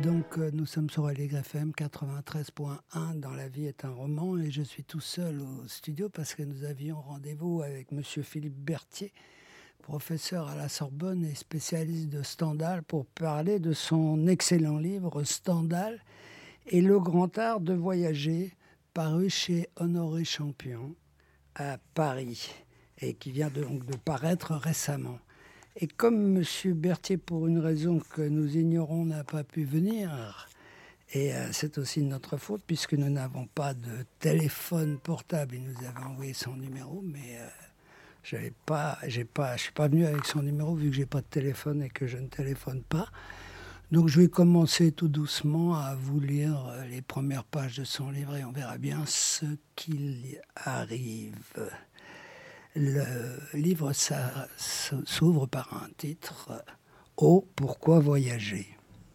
Nous sommes sur Allegre FM 93.1 dans La vie est un roman et je suis tout seul au studio parce que nous avions rendez-vous avec monsieur Philippe Berthier, professeur à la Sorbonne et spécialiste de Stendhal, pour parler de son excellent livre Stendhal et le grand art de voyager, paru chez Honoré Champion à Paris et qui vient donc de paraître récemment. Et comme M. Berthier, pour une raison que nous ignorons, n'a pas pu venir, et c'est aussi de notre faute puisque nous n'avons pas de téléphone portable, il nous avait envoyé son numéro, mais je suis pas venu avec son numéro vu que j'ai pas de téléphone et que je ne téléphone pas. Donc je vais commencer tout doucement à vous lire les premières pages de son livre et on verra bien ce qu'il arrive. Le livre s'ouvre par un titre « Oh, pourquoi voyager ?»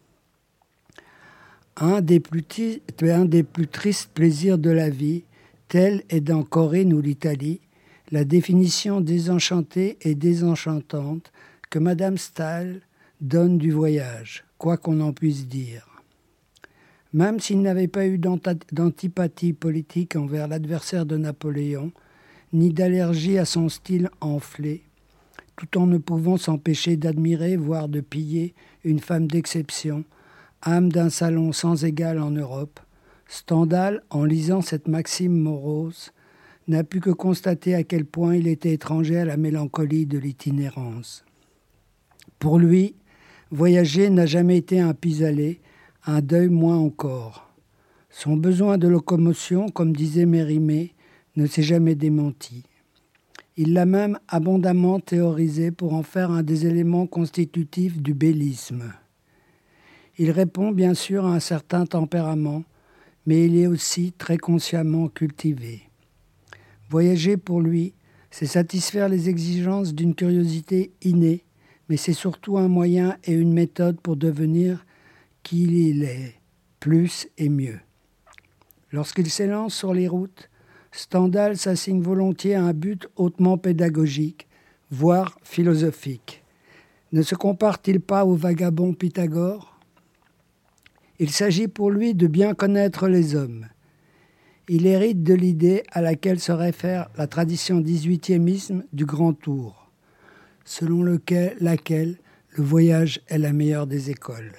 Un des plus tristes plaisirs de la vie, tel est dans Corinne ou l'Italie, la définition désenchantée et désenchantante que Madame Staël donne du voyage, quoi qu'on en puisse dire. Même s'il n'avait pas eu d'antipathie politique envers l'adversaire de Napoléon, ni d'allergie à son style enflé, tout en ne pouvant s'empêcher d'admirer, voire de piller, une femme d'exception, âme d'un salon sans égal en Europe, Stendhal, en lisant cette maxime morose, n'a pu que constater à quel point il était étranger à la mélancolie de l'itinérance. Pour lui, voyager n'a jamais été un pis-aller, un deuil moins encore. Son besoin de locomotion, comme disait Mérimée, ne s'est jamais démenti. Il l'a même abondamment théorisé pour en faire un des éléments constitutifs du bellisme. Il répond bien sûr à un certain tempérament, mais il est aussi très consciemment cultivé. Voyager pour lui, c'est satisfaire les exigences d'une curiosité innée, mais c'est surtout un moyen et une méthode pour devenir qui il est, plus et mieux. Lorsqu'il s'élance sur les routes, Stendhal s'assigne volontiers à un but hautement pédagogique, voire philosophique. Ne se compare-t-il pas au vagabond Pythagore ? Il s'agit pour lui de bien connaître les hommes. Il hérite de l'idée à laquelle se réfère la tradition 18e du Grand Tour, selon laquelle le voyage est la meilleure des écoles.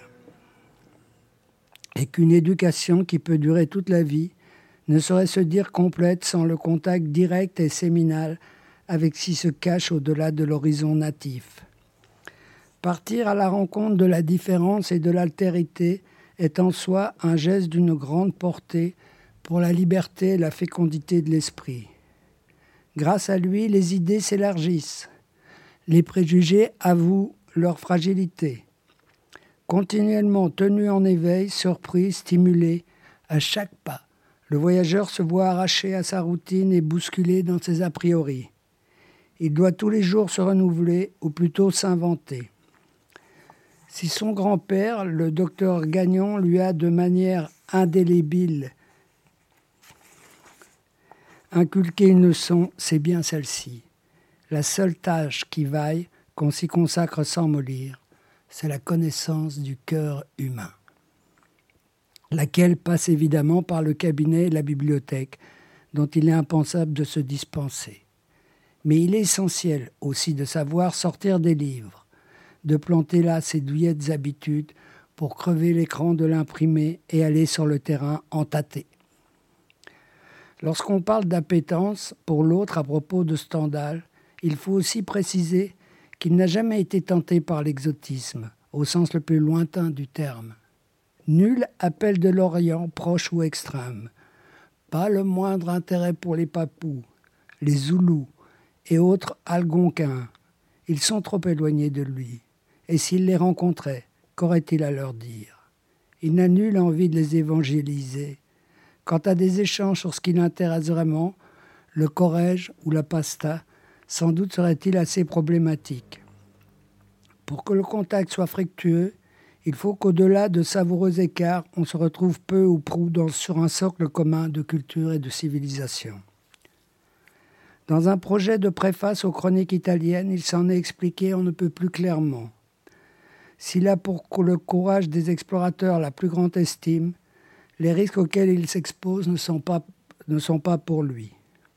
Et qu'une éducation qui peut durer toute la vie ne saurait se dire complète sans le contact direct et séminal avec ce qui se cache au-delà de l'horizon natif. Partir à la rencontre de la différence et de l'altérité est en soi un geste d'une grande portée pour la liberté et la fécondité de l'esprit. Grâce à lui, les idées s'élargissent. Les préjugés avouent leur fragilité. Continuellement tenu en éveil, surpris, stimulé, à chaque pas, le voyageur se voit arraché à sa routine et bousculé dans ses a priori. Il doit tous les jours se renouveler, ou plutôt s'inventer. Si son grand-père, le docteur Gagnon, lui a de manière indélébile inculqué une leçon, c'est bien celle-ci. La seule tâche qui vaille, qu'on s'y consacre sans mollir, c'est la connaissance du cœur humain, laquelle passe évidemment par le cabinet et la bibliothèque, dont il est impensable de se dispenser. Mais il est essentiel aussi de savoir sortir des livres, de planter là ses douillettes habitudes pour crever l'écran de l'imprimé et aller sur le terrain en tâter. Lorsqu'on parle d'appétence pour l'autre à propos de Stendhal, il faut aussi préciser qu'il n'a jamais été tenté par l'exotisme, au sens le plus lointain du terme. Nul appel de l'Orient, proche ou extrême. Pas le moindre intérêt pour les Papous, les Zoulous et autres Algonquins. Ils sont trop éloignés de lui. Et s'il les rencontrait, qu'aurait-il à leur dire ? Il n'a nulle envie de les évangéliser. Quant à des échanges sur ce qui l'intéresse vraiment, le corège ou la pasta, sans doute serait-il assez problématique. Pour que le contact soit fructueux, il faut qu'au-delà de savoureux écarts, on se retrouve peu ou prou sur un socle commun de culture et de civilisation. Dans un projet de préface aux chroniques italiennes, il s'en est expliqué on ne peut plus clairement. S'il a pour le courage des explorateurs la plus grande estime, les risques auxquels il s'expose ne sont pas pour lui.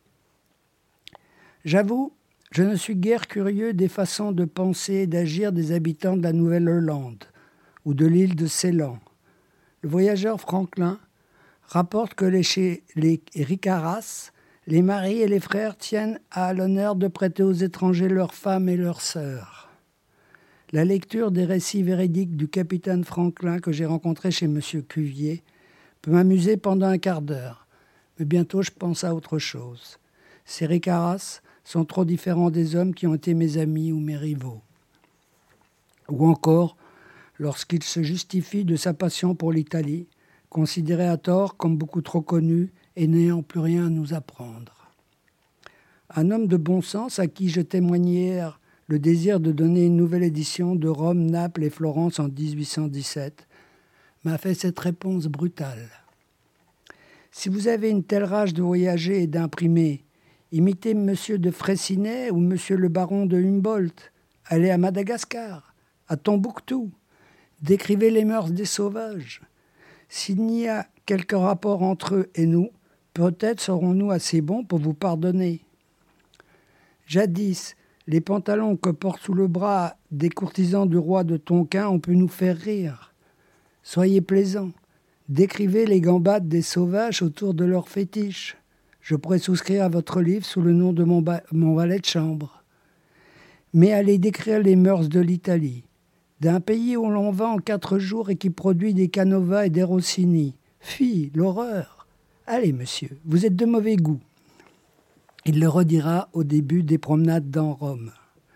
J'avoue, je ne suis guère curieux des façons de penser et d'agir des habitants de la Nouvelle-Hollande ou de l'île de Ceylan. Le voyageur Franklin rapporte que chez les Ricaras, les maris et les frères tiennent à l'honneur de prêter aux étrangers leurs femmes et leurs sœurs. La lecture des récits véridiques du capitaine Franklin que j'ai rencontré chez M. Cuvier peut m'amuser pendant un quart d'heure, mais bientôt je pense à autre chose. Ces Ricaras sont trop différents des hommes qui ont été mes amis ou mes rivaux. Ou encore, lorsqu'il se justifie de sa passion pour l'Italie, considérée à tort comme beaucoup trop connue et n'ayant plus rien à nous apprendre. Un homme de bon sens à qui je témoignais hier le désir de donner une nouvelle édition de Rome, Naples et Florence en 1817 m'a fait cette réponse brutale. Si vous avez une telle rage de voyager et d'imprimer, imitez M. de Freycinet ou M. le baron de Humboldt, allez à Madagascar, à Tombouctou, décrivez les mœurs des sauvages. S'il n'y a quelque rapport entre eux et nous, peut-être serons-nous assez bons pour vous pardonner. Jadis, les pantalons que portent sous le bras des courtisans du roi de Tonkin ont pu nous faire rire. Soyez plaisants, décrivez les gambades des sauvages autour de leurs fétiches. Je pourrais souscrire à votre livre sous le nom de mon valet de chambre. Mais allez décrire les mœurs de l'Italie, d'un pays où l'on vend en 4 jours et qui produit des Canova et des Rossini. Fi, l'horreur. Allez, monsieur, vous êtes de mauvais goût. Il le redira au début des promenades dans Rome.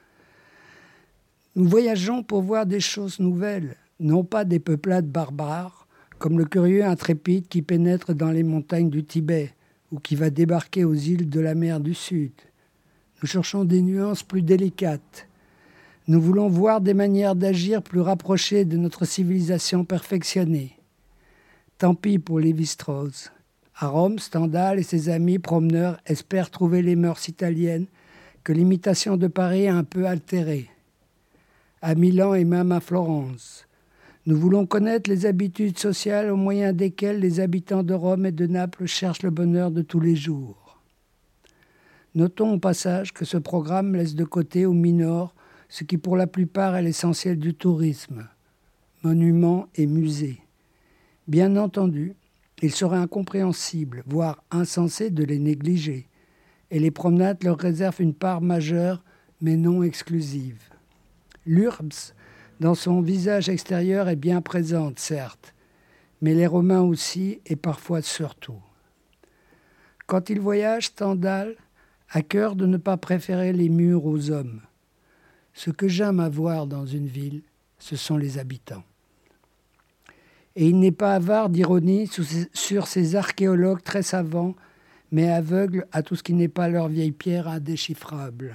Nous voyageons pour voir des choses nouvelles, non pas des peuplades barbares, comme le curieux intrépide qui pénètre dans les montagnes du Tibet ou qui va débarquer aux îles de la mer du Sud. Nous cherchons des nuances plus délicates. Nous voulons voir des manières d'agir plus rapprochées de notre civilisation perfectionnée. Tant pis pour Lévi-Strauss. À Rome, Stendhal et ses amis promeneurs espèrent trouver les mœurs italiennes que l'imitation de Paris a un peu altérées. À Milan et même à Florence, nous voulons connaître les habitudes sociales au moyen desquelles les habitants de Rome et de Naples cherchent le bonheur de tous les jours. Notons au passage que ce programme laisse de côté ou minore ce qui pour la plupart est l'essentiel du tourisme, monuments et musées. Bien entendu, il serait incompréhensible, voire insensé de les négliger, et les promenades leur réservent une part majeure, mais non exclusive. L'URBS, dans son visage extérieur, est bien présente, certes, mais les Romains aussi, et parfois surtout. Quand il voyage, Stendhal a cœur de ne pas préférer les murs aux hommes. Ce que j'aime à voir dans une ville, ce sont les habitants. Et il n'est pas avare d'ironie sur ces archéologues très savants, mais aveugles à tout ce qui n'est pas leur vieille pierre indéchiffrable.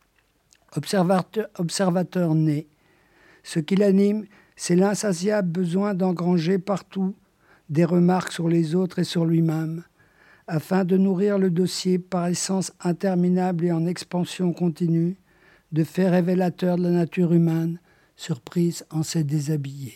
Observateur né, ce qui l'anime, c'est l'insatiable besoin d'engranger partout des remarques sur les autres et sur lui-même, afin de nourrir le dossier par essence interminable et en expansion continue, de faits révélateurs de la nature humaine, surprise en s'est déshabillée.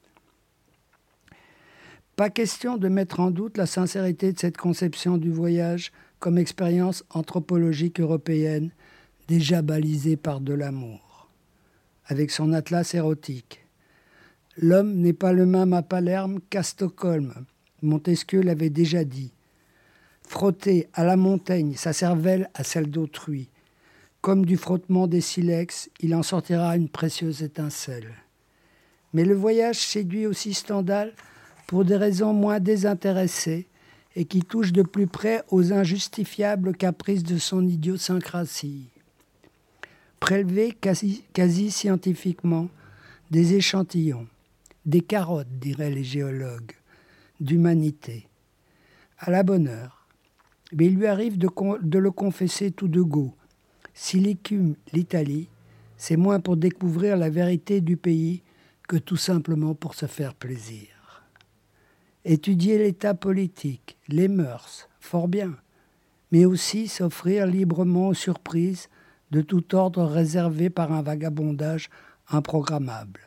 Pas question de mettre en doute la sincérité de cette conception du voyage comme expérience anthropologique européenne, déjà balisée par de l'amour. Avec son atlas érotique. L'homme n'est pas le même à Palerme qu'à Stockholm. Montesquieu l'avait déjà dit. Frotter à la montagne sa cervelle à celle d'autrui. Comme du frottement des silex, il en sortira une précieuse étincelle. Mais le voyage séduit aussi Stendhal pour des raisons moins désintéressées et qui touchent de plus près aux injustifiables caprices de son idiosyncrasie. Prélever quasi scientifiquement des échantillons, des carottes, diraient les géologues, d'humanité. À la bonne heure. Mais il lui arrive de le confesser tout de go. S'il écume l'Italie, c'est moins pour découvrir la vérité du pays que tout simplement pour se faire plaisir. Étudier l'état politique, les mœurs, fort bien, mais aussi s'offrir librement aux surprises de tout ordre réservé par un vagabondage improgrammable.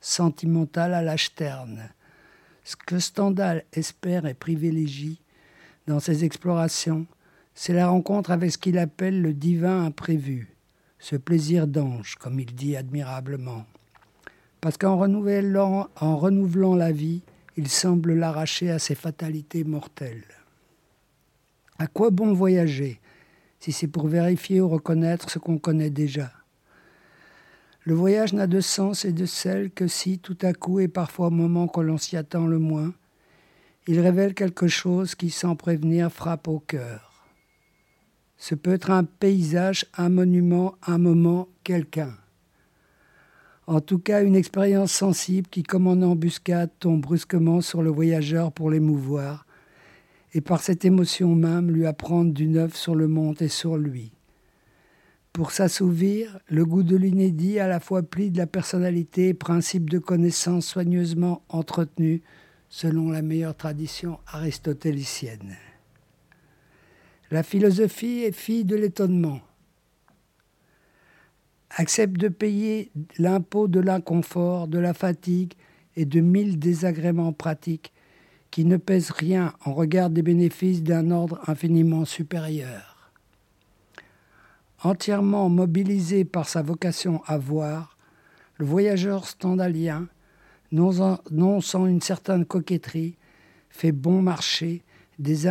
sentimentale à la Sterne. Ce que Stendhal espère et privilégie dans ses explorations, c'est la rencontre avec ce qu'il appelle le divin imprévu, ce plaisir d'ange, comme il dit admirablement. Parce qu'en renouvelant la vie, il semble l'arracher à ses fatalités mortelles. À quoi bon voyager, si c'est pour vérifier ou reconnaître ce qu'on connaît déjà ? Le voyage n'a de sens et de sel que si, tout à coup et parfois au moment que l'on s'y attend le moins, il révèle quelque chose qui, sans prévenir, frappe au cœur. Ce peut être un paysage, un monument, un moment, quelqu'un. En tout cas, une expérience sensible qui, comme en embuscade, tombe brusquement sur le voyageur pour l'émouvoir, et par cette émotion même lui apprendre du neuf sur le monde et sur lui. Pour s'assouvir, le goût de l'inédit à la fois pli de la personnalité et principe de connaissance soigneusement entretenu selon la meilleure tradition aristotélicienne. La philosophie est fille de l'étonnement. Accepte de payer l'impôt de l'inconfort, de la fatigue et de 1000 désagréments pratiques qui ne pèsent rien en regard des bénéfices d'un ordre infiniment supérieur. Entièrement mobilisé par sa vocation à voir, le voyageur stendhalien, non sans une certaine coquetterie, fait bon marché des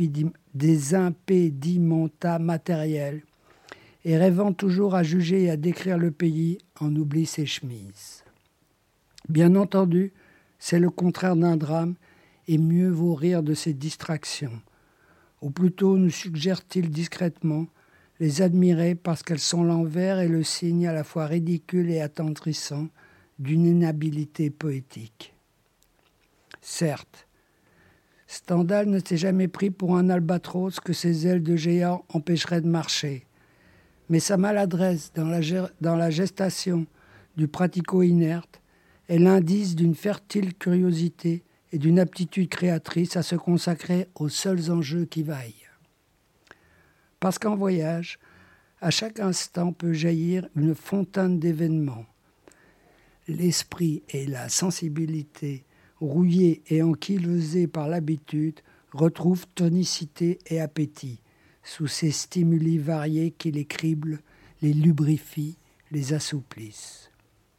impédimenta matériels et rêvant toujours à juger et à décrire le pays, en oublie ses chemises. Bien entendu, c'est le contraire d'un drame, et mieux vaut rire de ces distractions. Ou plutôt, nous suggère-t-il discrètement, les admirer parce qu'elles sont l'envers et le signe à la fois ridicule et attendrissant d'une inhabilité poétique. Certes, Stendhal ne s'est jamais pris pour un albatros que ses ailes de géant empêcheraient de marcher. Mais sa maladresse dans la gestation du pratico-inerte est l'indice d'une fertile curiosité et d'une aptitude créatrice à se consacrer aux seuls enjeux qui vaillent. Parce qu'en voyage, à chaque instant peut jaillir une fontaine d'événements. L'esprit et la sensibilité, rouillés et ankylosés par l'habitude, retrouvent tonicité et appétit sous ces stimuli variés qui les criblent, les lubrifient, les assouplissent.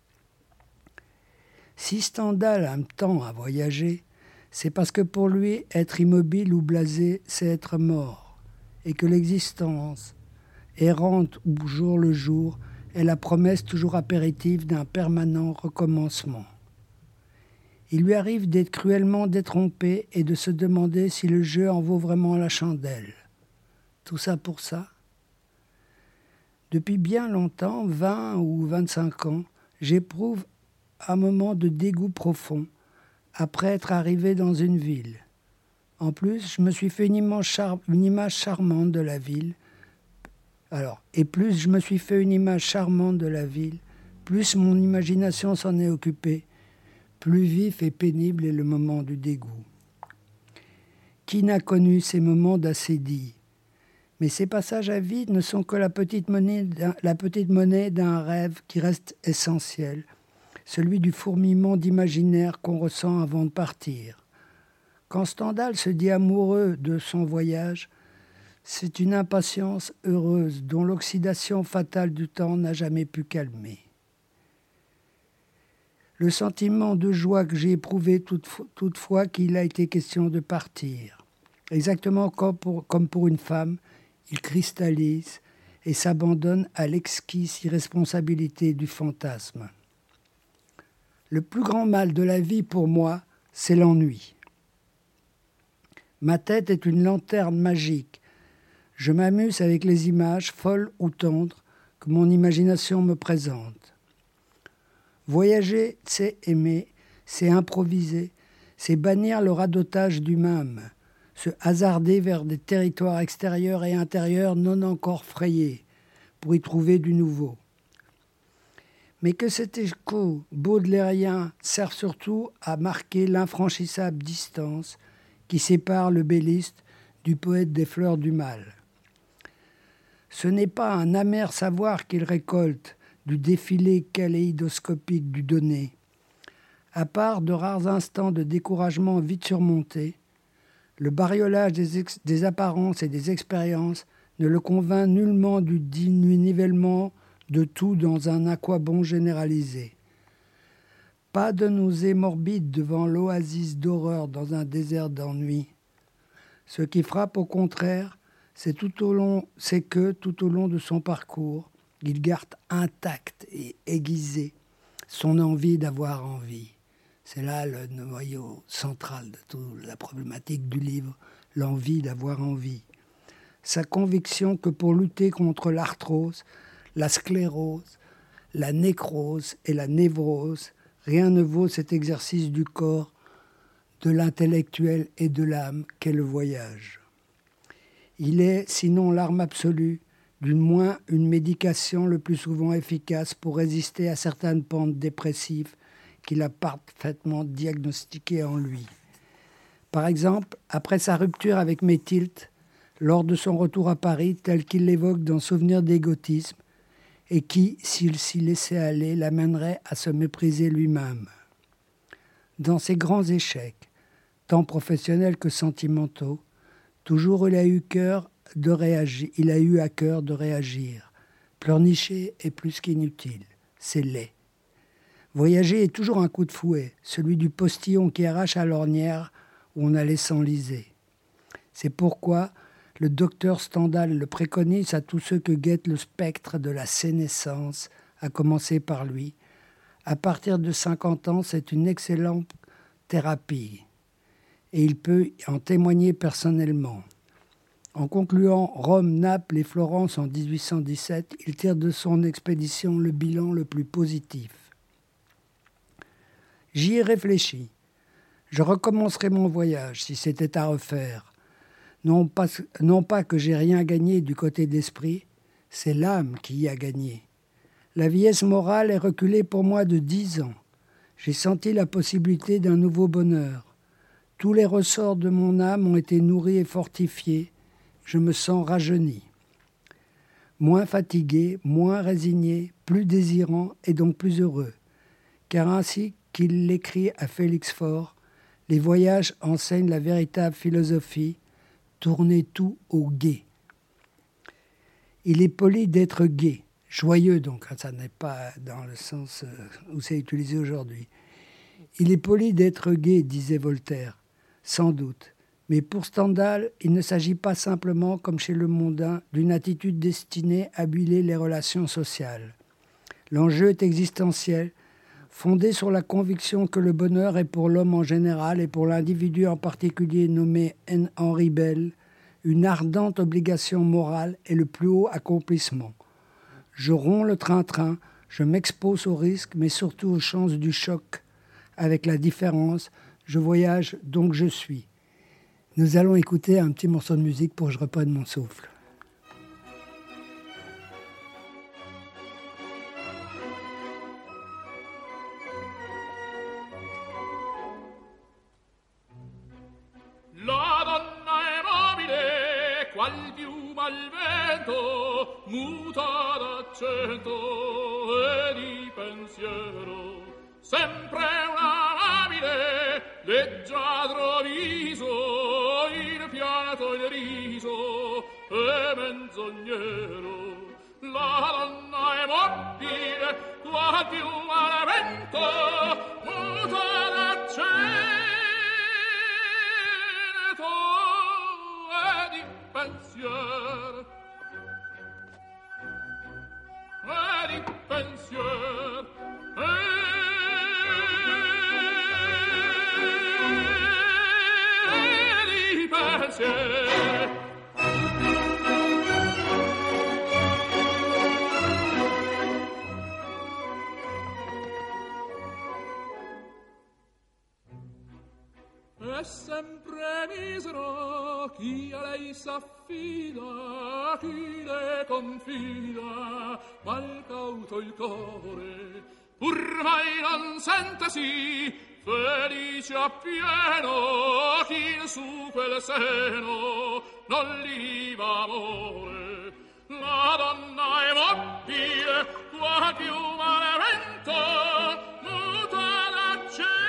Si Stendhal aime tant à voyager, c'est parce que pour lui, être immobile ou blasé, c'est être mort, et que l'existence, errante ou jour le jour, est la promesse toujours apéritive d'un permanent recommencement. Il lui arrive d'être cruellement détrompé et de se demander si le jeu en vaut vraiment la chandelle. Tout ça pour ça. Depuis bien longtemps, 20 ou 25 ans, j'éprouve un moment de dégoût profond après être arrivé dans une ville. En plus, je me suis fait une image charmante de la ville. Plus je me suis fait une image charmante de la ville, plus mon imagination s'en est occupée, plus vif et pénible est le moment du dégoût. Qui n'a connu ces moments d'assédie ? Mais ces passages à vide ne sont que la petite monnaie d'un rêve qui reste essentiel, celui du fourmillement d'imaginaire qu'on ressent avant de partir. Quand Stendhal se dit amoureux de son voyage, c'est une impatience heureuse dont l'oxydation fatale du temps n'a jamais pu calmer. Le sentiment de joie que j'ai éprouvé toutefois qu'il a été question de partir. Exactement comme pour une femme, il cristallise et s'abandonne à l'exquise irresponsabilité du fantasme. Le plus grand mal de la vie pour moi, c'est l'ennui. Ma tête est une lanterne magique. Je m'amuse avec les images, folles ou tendres, que mon imagination me présente. Voyager, c'est aimer, c'est improviser, c'est bannir le radotage du même, se hasarder vers des territoires extérieurs et intérieurs non encore frayés, pour y trouver du nouveau. Mais que cet écho baudelairien serve surtout à marquer l'infranchissable distance qui sépare le belliste du poète des fleurs du mal. Ce n'est pas un amer savoir qu'il récolte du défilé kaléidoscopique du donné, À part de rares instants de découragement vite surmontés, le bariolage des apparences et des expériences ne le convainc nullement du nivellement de tout dans un aquabon généralisé. Pas de nausée morbide devant l'oasis d'horreur dans un désert d'ennui. Ce qui frappe au contraire, c'est que tout au long de son parcours, il garde intact et aiguisé son envie d'avoir envie. C'est là le noyau central de toute la problématique du livre, l'envie d'avoir envie. Sa conviction que pour lutter contre l'arthrose, la sclérose, la nécrose et la névrose, rien ne vaut cet exercice du corps, de l'intellectuel et de l'âme qu'est le voyage. Il est, sinon l'arme absolue, du moins une médication le plus souvent efficace pour résister à certaines pentes dépressives qu'il a parfaitement diagnostiquées en lui. Par exemple, après sa rupture avec Métilt, lors de son retour à Paris, tel qu'il l'évoque dans Souvenir d'égotisme, et qui, s'il s'y laissait aller, l'amènerait à se mépriser lui-même. Dans ses grands échecs, tant professionnels que sentimentaux, toujours il a eu à cœur de réagir. Pleurnicher est plus qu'inutile, c'est laid. Voyager est toujours un coup de fouet, celui du postillon qui arrache à l'ornière où on allait s'enliser. C'est pourquoi le docteur Stendhal le préconise à tous ceux que guette le spectre de la sénescence, à commencer par lui. À partir de 50 ans, c'est une excellente thérapie. Et il peut en témoigner personnellement. En concluant Rome, Naples et Florence en 1817, il tire de son expédition le bilan le plus positif. J'y ai réfléchi. Je recommencerai mon voyage si c'était à refaire. Non pas que j'ai rien gagné du côté d'esprit, c'est l'âme qui y a gagné. La vieillesse morale est reculée pour moi de 10 ans. J'ai senti la possibilité d'un nouveau bonheur. Tous les ressorts de mon âme ont été nourris et fortifiés. Je me sens rajeuni. Moins fatigué, moins résigné, plus désirant et donc plus heureux. Car ainsi qu'il l'écrit à Félix Faure, les voyages enseignent la véritable philosophie, tourner tout au gai. Il est poli d'être gai, joyeux donc, ça n'est pas dans le sens où c'est utilisé aujourd'hui. Il est poli d'être gai, disait Voltaire, sans doute. Mais pour Stendhal, il ne s'agit pas simplement, comme chez le mondain, d'une attitude destinée à huiler les relations sociales. L'enjeu est existentiel, fondé sur la conviction que le bonheur est pour l'homme en général et pour l'individu en particulier nommé Henri Bell, une ardente obligation morale et le plus haut accomplissement. Je romps le train-train, je m'expose aux risques, mais surtout aux chances du choc. Avec la différence, je voyage donc je suis. Nous allons écouter un petit morceau de musique pour que je reprenne mon souffle. Qual piuma al vento, muta d'accento e di pensiero, sempre una labile, leggiadro viso, il pianto il riso e menzognero. La donna è mobile, qual piuma al vento, muta d'accento pensier e di pensier e di pensier. È sempre misero chi a lei s'affida, chi le confida, mal cauto il core, pur mai non sentesi felice appieno chi su quel seno non li va amore. La donna è mobile, qua più male vento, muta l'accento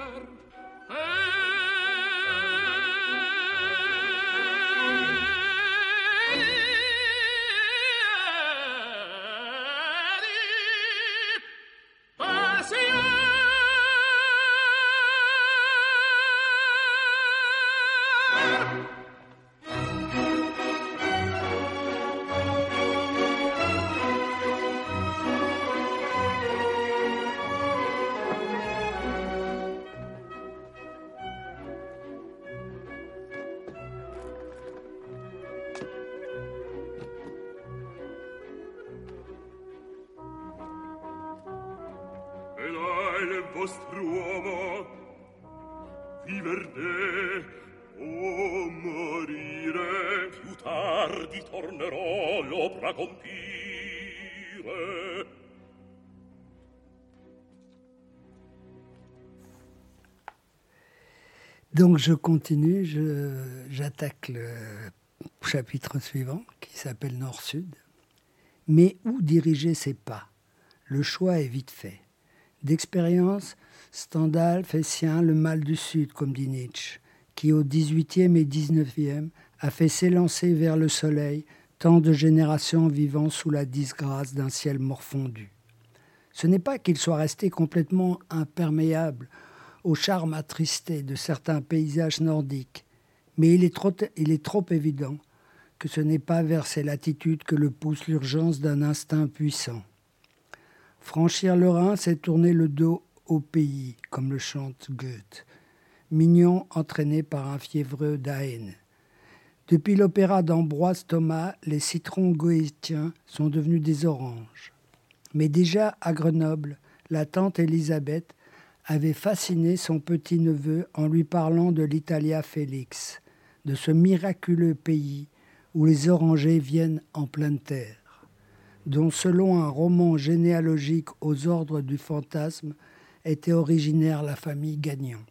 il vostro uomo viverne o morire, più tardi tornerò l'opera compire. Donc je continue, j'attaque le chapitre suivant qui s'appelle Nord-Sud. Mais où diriger ses pas? Le choix est vite fait. D'expérience, Stendhal fait sien le mal du Sud, comme dit Nietzsche, qui au XVIIIe et XIXe a fait s'élancer vers le soleil tant de générations vivant sous la disgrâce d'un ciel morfondu. Ce n'est pas qu'il soit resté complètement imperméable au charme attristé de certains paysages nordiques, mais il est trop évident que ce n'est pas vers ces latitudes que le pousse l'urgence d'un instinct puissant. Franchir le Rhin, c'est tourner le dos au pays, comme le chante Goethe, mignon entraîné par un fiévreux d'Aisne. Depuis l'opéra d'Ambroise Thomas, les citrons goétiens sont devenus des oranges. Mais déjà à Grenoble, la tante Élisabeth avait fasciné son petit-neveu en lui parlant de l'Italia Félix, de ce miraculeux pays où les orangers viennent en pleine terre, dont selon un roman généalogique aux ordres du fantasme était originaire la famille Gagnon.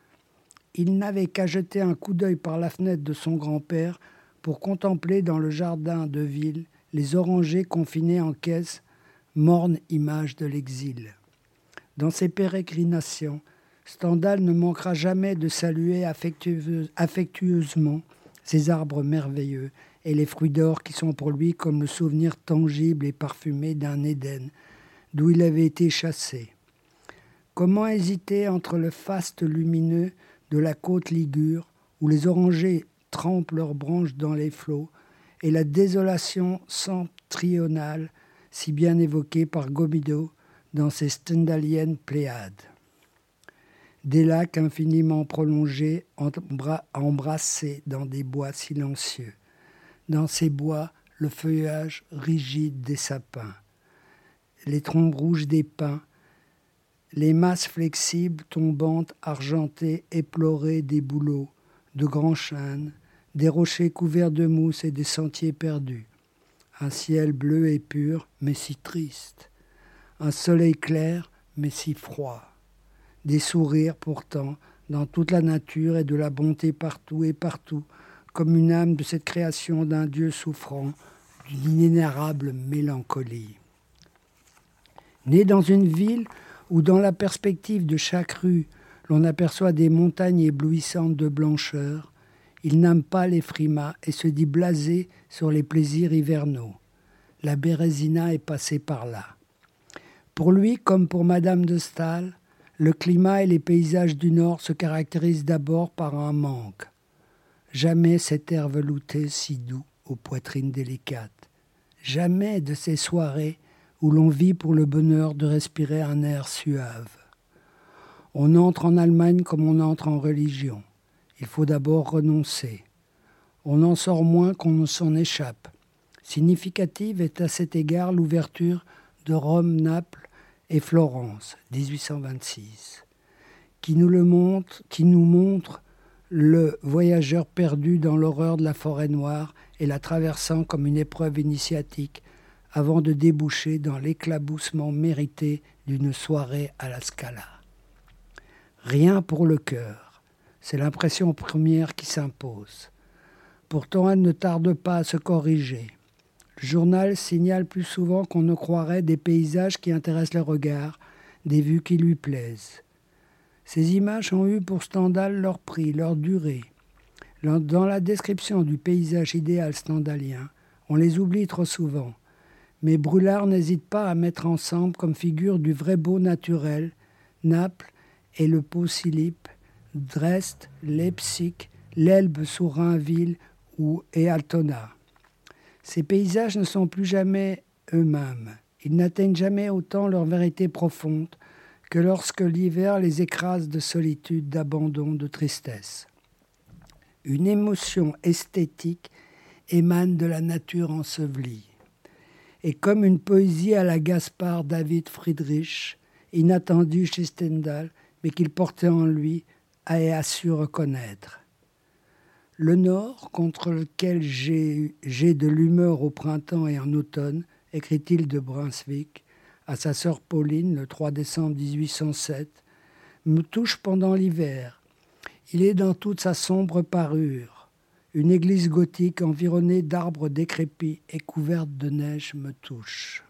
Il n'avait qu'à jeter un coup d'œil par la fenêtre de son grand-père pour contempler dans le jardin de ville les orangers confinés en caisse, morne image de l'exil. Dans ses pérégrinations, Stendhal ne manquera jamais de saluer affectueusement ces arbres merveilleux et les fruits d'or qui sont pour lui comme le souvenir tangible et parfumé d'un Éden, d'où il avait été chassé. Comment hésiter entre le faste lumineux de la côte ligure, où les orangers trempent leurs branches dans les flots, et la désolation septentrionale, si bien évoquée par Gobineau dans ses stendhaliennes Pléiades. Des lacs infiniment prolongés, embrassés dans des bois silencieux. Dans ces bois, le feuillage rigide des sapins, les troncs rouges des pins, les masses flexibles, tombantes, argentées, éplorées des bouleaux, de grands chênes, des rochers couverts de mousse et des sentiers perdus. Un ciel bleu et pur, mais si triste. Un soleil clair, mais si froid. Des sourires, pourtant, dans toute la nature et de la bonté partout et partout, comme une âme de cette création d'un Dieu souffrant, d'une inénarrable mélancolie. Né dans une ville où, dans la perspective de chaque rue, l'on aperçoit des montagnes éblouissantes de blancheur, il n'aime pas les frimas et se dit blasé sur les plaisirs hivernaux. La Bérésina est passée par là. Pour lui, comme pour Madame de Staël, le climat et les paysages du Nord se caractérisent d'abord par un manque. Jamais cet air velouté si doux aux poitrines délicates. Jamais de ces soirées où l'on vit pour le bonheur de respirer un air suave. On entre en Allemagne comme on entre en religion. Il faut d'abord renoncer. On en sort moins qu'on ne s'en échappe. Significative est à cet égard l'ouverture de Rome, Naples et Florence, 1826, qui nous montre le voyageur perdu dans l'horreur de la forêt noire et la traversant comme une épreuve initiatique avant de déboucher dans l'éclaboussement mérité d'une soirée à la Scala. Rien pour le cœur, c'est l'impression première qui s'impose. Pourtant, elle ne tarde pas à se corriger. Le journal signale plus souvent qu'on ne croirait des paysages qui intéressent le regard, des vues qui lui plaisent. Ces images ont eu pour Stendhal leur prix, leur durée. Dans la description du paysage idéal stendhalien, on les oublie trop souvent. Mais Brulard n'hésite pas à mettre ensemble comme figure du vrai beau naturel Naples et le Pau-Silipe, Dresde, Leipzig, l'Elbe sous Rhinville et Altona. Ces paysages ne sont plus jamais eux-mêmes. Ils n'atteignent jamais autant leur vérité profonde que lorsque l'hiver les écrase de solitude, d'abandon, de tristesse. Une émotion esthétique émane de la nature ensevelie. Et comme une poésie à la Gaspard David Friedrich, inattendue chez Stendhal, mais qu'il portait en lui et a su reconnaître. Le Nord, contre lequel j'ai de l'humeur au printemps et en automne, écrit-il de Brunswick à sa sœur Pauline le 3 décembre 1807, me touche pendant l'hiver. Il est dans toute sa sombre parure. Une église gothique environnée d'arbres décrépits et couverte de neige me touche.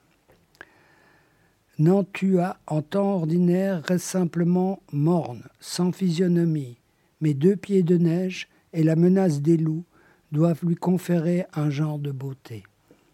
Nantua, en temps ordinaire, reste simplement morne, sans physionomie, mais 2 pieds de neige et la menace des loups doivent lui conférer un genre de beauté.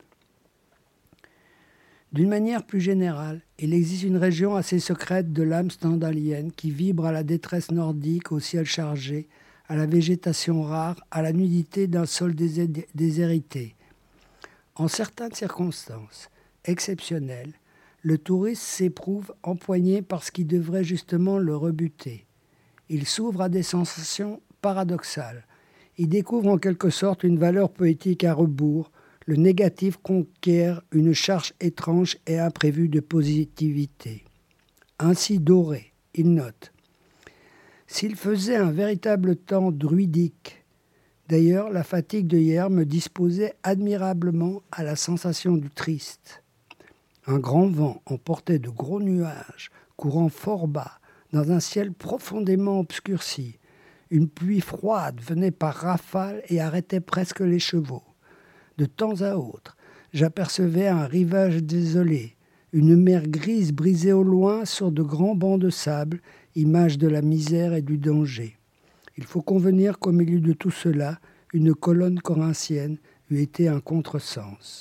D'une manière plus générale, il existe une région assez secrète de l'âme stendhalienne qui vibre à la détresse nordique, au ciel chargé, à la végétation rare, à la nudité d'un sol déshérité. En certaines circonstances exceptionnelles, le touriste s'éprouve empoigné par ce qui devrait justement le rebuter. Il s'ouvre à des sensations paradoxales. Il découvre en quelque sorte une valeur poétique à rebours. Le négatif conquiert une charge étrange et imprévue de positivité. Ainsi doré, il note « S'il faisait un véritable temps druidique, d'ailleurs la fatigue de hier me disposait admirablement à la sensation du triste. Un grand vent emportait de gros nuages, courant fort bas, dans un ciel profondément obscurci. Une pluie froide venait par rafales et arrêtait presque les chevaux. De temps à autre, j'apercevais un rivage désolé, une mer grise brisée au loin sur de grands bancs de sable, image de la misère et du danger. Il faut convenir qu'au milieu de tout cela, une colonne corinthienne eût été un contresens.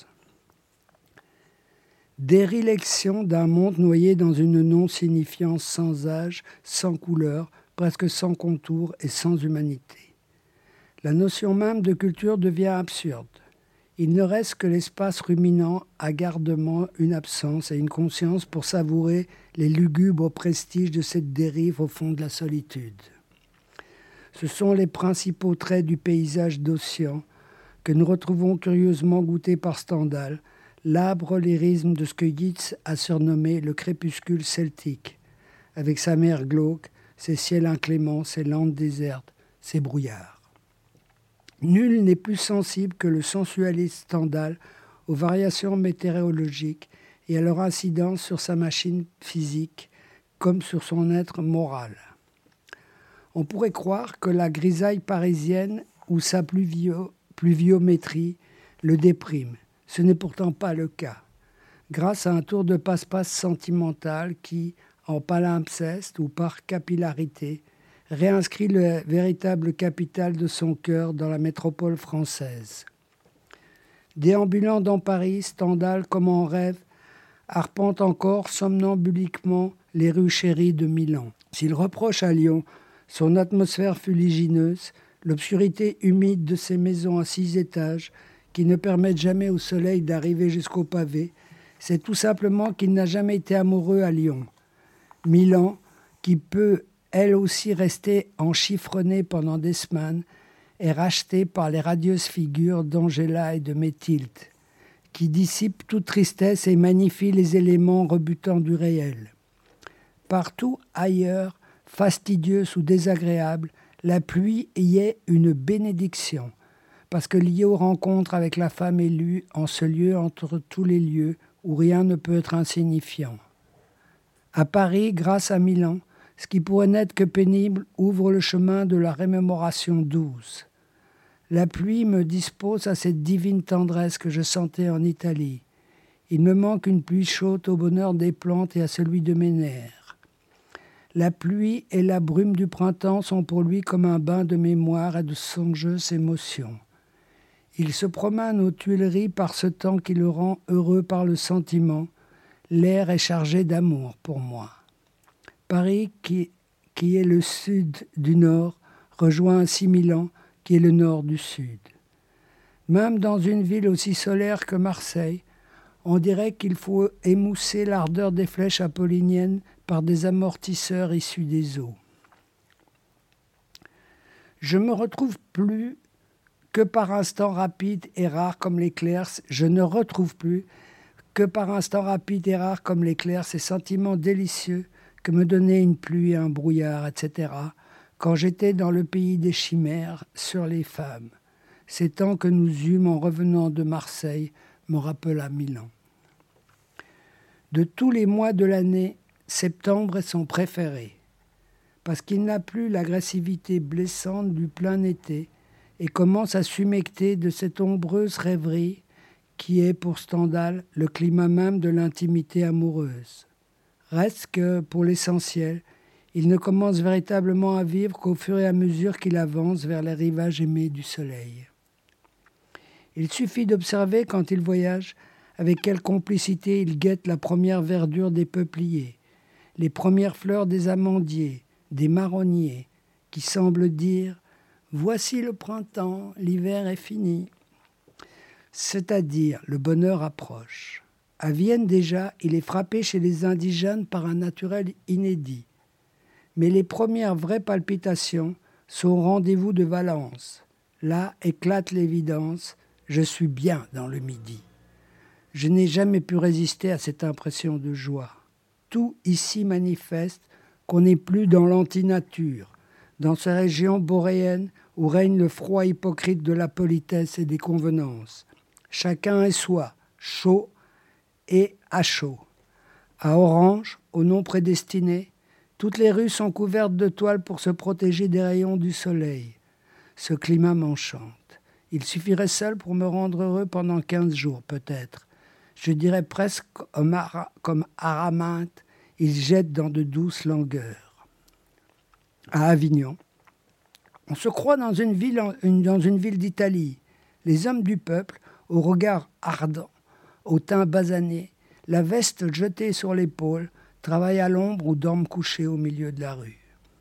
Déréliction d'un monde noyé dans une non-signifiance sans âge, sans couleur, presque sans contour et sans humanité. La notion même de culture devient absurde. Il ne reste que l'espace ruminant à gardement une absence et une conscience pour savourer les lugubres prestiges de cette dérive au fond de la solitude. Ce sont les principaux traits du paysage d'Ossian que nous retrouvons curieusement goûtés par Stendhal, l'arbre lyrisme de ce que Yeats a surnommé le crépuscule celtique, avec sa mer glauque, ses ciels incléments, ses landes désertes, ses brouillards. Nul n'est plus sensible que le sensualiste Stendhal aux variations météorologiques et à leur incidence sur sa machine physique comme sur son être moral. On pourrait croire que la grisaille parisienne ou sa pluviométrie le déprime. Ce n'est pourtant pas le cas. Grâce à un tour de passe-passe sentimental qui, en palimpseste ou par capillarité, réinscrit le véritable capital de son cœur dans la métropole française. Déambulant dans Paris, Stendhal, comme en rêve, arpente encore somnambuliquement les rues chéries de Milan. S'il reproche à Lyon son atmosphère fuligineuse, l'obscurité humide de ses maisons à 6 étages, qui ne permettent jamais au soleil d'arriver jusqu'au pavé, c'est tout simplement qu'il n'a jamais été amoureux à Lyon. Milan, qui peut elle aussi rester enchiffronnée pendant des semaines, est rachetée par les radieuses figures d'Angela et de Méthilde, qui dissipent toute tristesse et magnifient les éléments rebutants du réel. Partout ailleurs, fastidieuse ou désagréable, la pluie y est une bénédiction, parce que liée aux rencontres avec la femme élue en ce lieu entre tous les lieux où rien ne peut être insignifiant. À Paris, grâce à Milan, ce qui pourrait n'être que pénible ouvre le chemin de la rémémoration douce. La pluie me dispose à cette divine tendresse que je sentais en Italie. Il me manque une pluie chaude au bonheur des plantes et à celui de mes nerfs. La pluie et la brume du printemps sont pour lui comme un bain de mémoire et de songeuses émotions. Il se promène aux Tuileries par ce temps qui le rend heureux par le sentiment. L'air est chargé d'amour pour moi. Paris, qui est le sud du nord, rejoint ainsi Milan, qui est le nord du sud. Même dans une ville aussi solaire que Marseille, on dirait qu'il faut émousser l'ardeur des flèches apolliniennes par des amortisseurs issus des eaux. Je me retrouve plus que par instants rapides et rares comme l'éclair. Je ne retrouve plus que par instants rapides et rares comme l'éclair ces sentiments délicieux que me donnait une pluie, un brouillard, etc., quand j'étais dans le pays des chimères, sur les femmes. Ces temps que nous eûmes en revenant de Marseille me rappela Milan. De tous les mois de l'année, septembre est son préféré, parce qu'il n'a plus l'agressivité blessante du plein été et commence à s'humecter de cette ombreuse rêverie qui est pour Stendhal le climat même de l'intimité amoureuse. Reste que, pour l'essentiel, il ne commence véritablement à vivre qu'au fur et à mesure qu'il avance vers les rivages aimés du soleil. Il suffit d'observer quand il voyage avec quelle complicité il guette la première verdure des peupliers, les premières fleurs des amandiers, des marronniers, qui semblent dire « Voici le printemps, l'hiver est fini ». C'est-à-dire le bonheur approche. À Vienne déjà, il est frappé chez les indigènes par un naturel inédit. Mais les premières vraies palpitations sont au rendez-vous de Valence. Là éclate l'évidence, je suis bien dans le Midi. Je n'ai jamais pu résister à cette impression de joie. Tout ici manifeste qu'on n'est plus dans l'antinature, dans ces régions boréennes où règne le froid hypocrite de la politesse et des convenances. Chacun est soi, chaud et à chaud. À Orange, au nom prédestiné, toutes les rues sont couvertes de toiles pour se protéger des rayons du soleil. Ce climat m'enchante. Il suffirait seul pour me rendre heureux pendant 15 jours, peut-être. Je dirais presque comme Araminthe, il jette dans de douces langueurs. À Avignon, on se croit dans une ville d'Italie. Les hommes du peuple, au regard ardent, au teint basané, la veste jetée sur l'épaule, travaillent à l'ombre ou dorment couchés au milieu de la rue.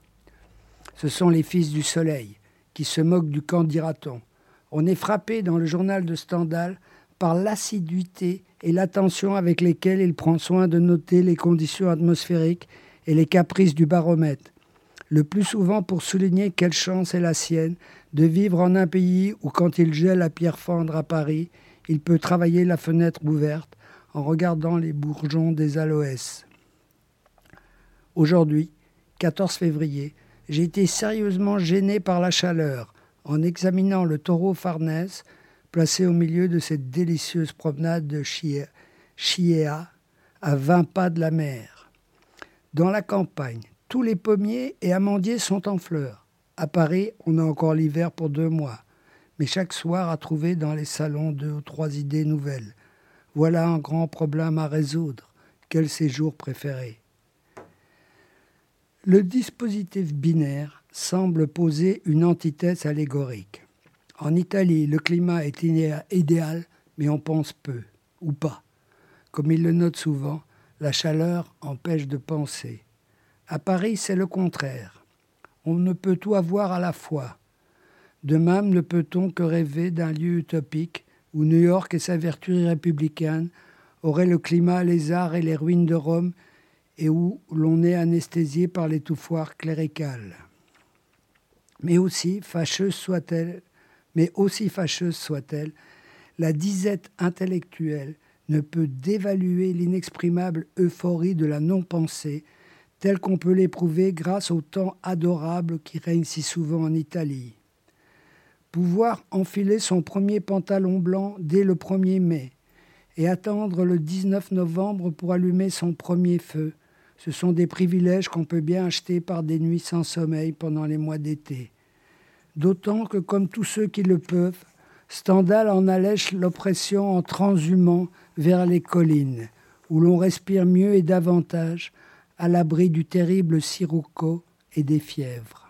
Ce sont les fils du soleil qui se moquent du camp d'Iraton. On est frappé dans le journal de Stendhal par l'assiduité et l'attention avec lesquelles il prend soin de noter les conditions atmosphériques et les caprices du baromètre, le plus souvent pour souligner quelle chance est la sienne de vivre en un pays où, quand il gèle à pierre fendre à Paris, il peut travailler la fenêtre ouverte en regardant les bourgeons des aloès. Aujourd'hui, 14 février, j'ai été sérieusement gêné par la chaleur en examinant le taureau Farnèse placé au milieu de cette délicieuse promenade de Chiéa à 20 pas de la mer. Dans la campagne, tous les pommiers et amandiers sont en fleurs. À Paris, on a encore l'hiver pour 2 mois. Mais chaque soir à trouver dans les salons 2 ou 3 idées nouvelles. Voilà un grand problème à résoudre. Quel séjour préféré ? Le dispositif binaire semble poser une antithèse allégorique. En Italie, le climat est idéal, mais on pense peu, ou pas. Comme il le note souvent, la chaleur empêche de penser. À Paris, c'est le contraire. On ne peut tout avoir à la fois. De même ne peut-on que rêver d'un lieu utopique où New York et sa vertu républicaine auraient le climat, les arts et les ruines de Rome et où l'on est anesthésié par l'étouffoir clérical. Mais aussi fâcheuse soit-elle, la disette intellectuelle ne peut dévaluer l'inexprimable euphorie de la non-pensée telle qu'on peut l'éprouver grâce au temps adorable qui règne si souvent en Italie. Pouvoir enfiler son premier pantalon blanc dès le 1er mai et attendre le 19 novembre pour allumer son premier feu, ce sont des privilèges qu'on peut bien acheter par des nuits sans sommeil pendant les mois d'été. D'autant que, comme tous ceux qui le peuvent, Stendhal en allège l'oppression en transhumant vers les collines, où l'on respire mieux et davantage, à l'abri du terrible sirocco et des fièvres.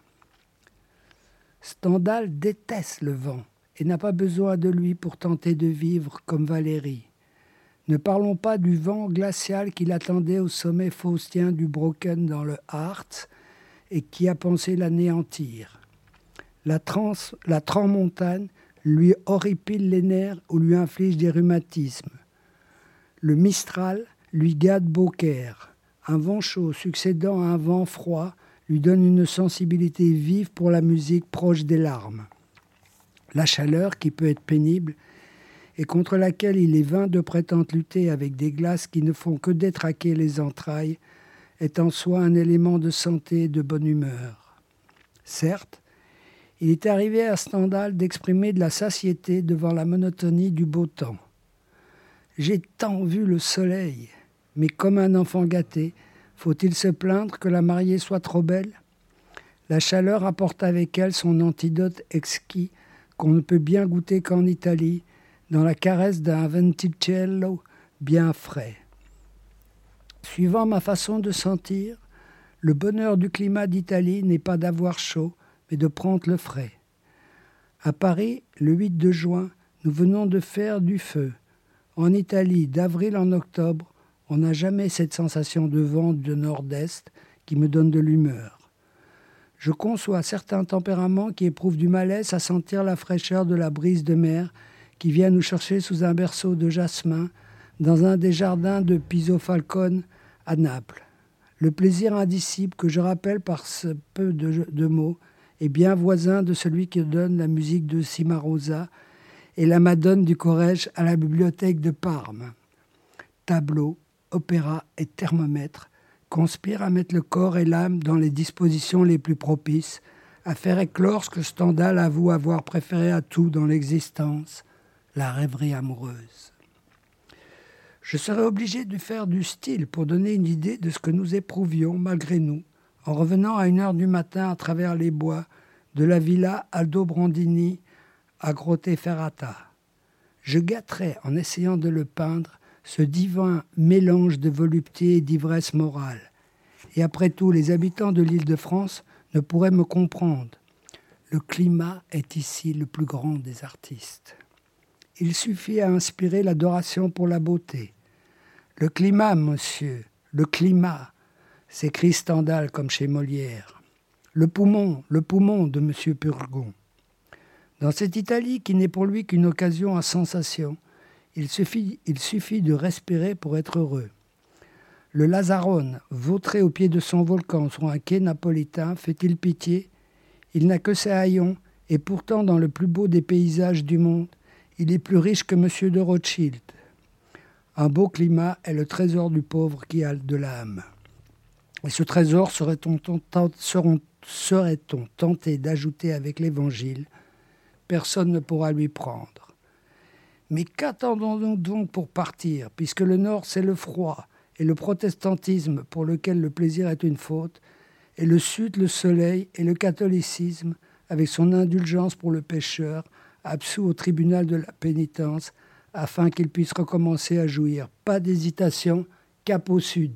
Stendhal déteste le vent et n'a pas besoin de lui pour tenter de vivre comme Valérie. Ne parlons pas du vent glacial qui l'attendait au sommet faustien du Brocken dans le Harz et qui a pensé l'anéantir. La tramontane lui horripile les nerfs ou lui inflige des rhumatismes. Le Mistral lui gâte Beaucaire. Un vent chaud succédant à un vent froid lui donne une sensibilité vive pour la musique proche des larmes. La chaleur, qui peut être pénible, et contre laquelle il est vain de prétendre lutter avec des glaces qui ne font que détraquer les entrailles, est en soi un élément de santé et de bonne humeur. Certes, il est arrivé à Stendhal d'exprimer de la satiété devant la monotonie du beau temps. « J'ai tant vu le soleil, mais comme un enfant gâté, faut-il se plaindre que la mariée soit trop belle ? La chaleur apporte avec elle son antidote exquis qu'on ne peut bien goûter qu'en Italie, dans la caresse d'un venticello bien frais. Suivant ma façon de sentir, le bonheur du climat d'Italie n'est pas d'avoir chaud, mais de prendre le frais. À Paris, le 8 de juin, nous venons de faire du feu. En Italie, d'avril en octobre, on n'a jamais cette sensation de vent de nord-est qui me donne de l'humeur. Je conçois certains tempéraments qui éprouvent du malaise à sentir la fraîcheur de la brise de mer qui vient nous chercher sous un berceau de jasmin dans un des jardins de Piso Falcone à Naples. Le plaisir indicible que je rappelle par ce peu de mots est bien voisin de celui qui donne la musique de Cimarosa et la Madone du Corrège à la bibliothèque de Parme. Tableaux, opéra et thermomètre conspirent à mettre le corps et l'âme dans les dispositions les plus propices, à faire éclore ce que Stendhal avoue avoir préféré à tout dans l'existence, la rêverie amoureuse. Je serais obligé de faire du style pour donner une idée de ce que nous éprouvions, malgré nous, en revenant à 1h du matin à travers les bois de la villa Aldobrandini à Grottaferrata. Je gâterais, en essayant de le peindre, ce divin mélange de volupté et d'ivresse morale. Et après tout, les habitants de l'Île-de-France ne pourraient me comprendre. Le climat est ici le plus grand des artistes. Il suffit à inspirer l'adoration pour la beauté. Le climat, monsieur, le climat, s'écrie Stendhal comme chez Molière. Le poumon de monsieur Purgon. Dans cette Italie qui n'est pour lui qu'une occasion à sensation, il suffit de respirer pour être heureux. Le Lazarone, vautré au pied de son volcan sur un quai napolitain, fait-il pitié ? Il n'a que ses haillons, et pourtant dans le plus beau des paysages du monde, il est plus riche que monsieur de Rothschild. Un beau climat est le trésor du pauvre qui a de l'âme. Et ce trésor serait-on tenté d'ajouter avec l'Évangile ? Personne ne pourra lui prendre. Mais qu'attendons-nous donc pour partir, puisque le Nord c'est le froid, et le protestantisme pour lequel le plaisir est une faute, et le Sud le soleil et le catholicisme, avec son indulgence pour le pécheur, absous au tribunal de la pénitence, afin qu'il puisse recommencer à jouir. Pas d'hésitation, cap au Sud.